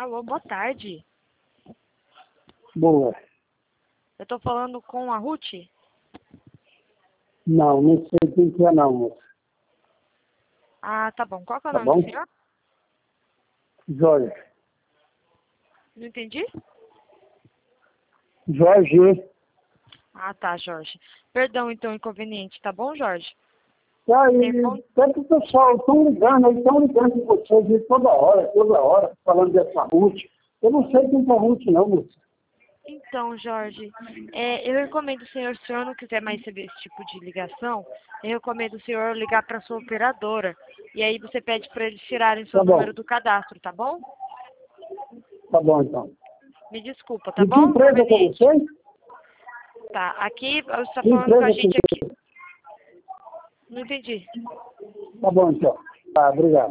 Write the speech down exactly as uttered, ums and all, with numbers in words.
Alô, boa tarde. Boa. Eu tô falando com a Ruth? Não, não sei quem que é não, moça. Ah, tá bom. Qual que é o Tá nome bom? do senhor? Jorge. Não entendi? Jorge. Ah, tá, Jorge. Perdão, então, inconveniente, tá bom, Jorge? Tá aí, Tem tanto o pessoal estão ligando, eles estão ligando com vocês aí toda hora, toda hora, falando dessa Ruth. Eu não sei quem que é Ruth não, moça. Então, Jorge, é, eu recomendo o senhor, se o senhor não quiser mais receber esse tipo de ligação, eu recomendo o senhor ligar para sua operadora. E aí você pede para eles tirarem seu Tá bom, número do cadastro, tá bom? tá bom então. Me desculpa, tá E que bom? empresa que é Inconveniente. vocês? Tá, aqui você está Que falando com a empresa que gente aqui. Não entendi. Tá bom então. Tá, obrigado.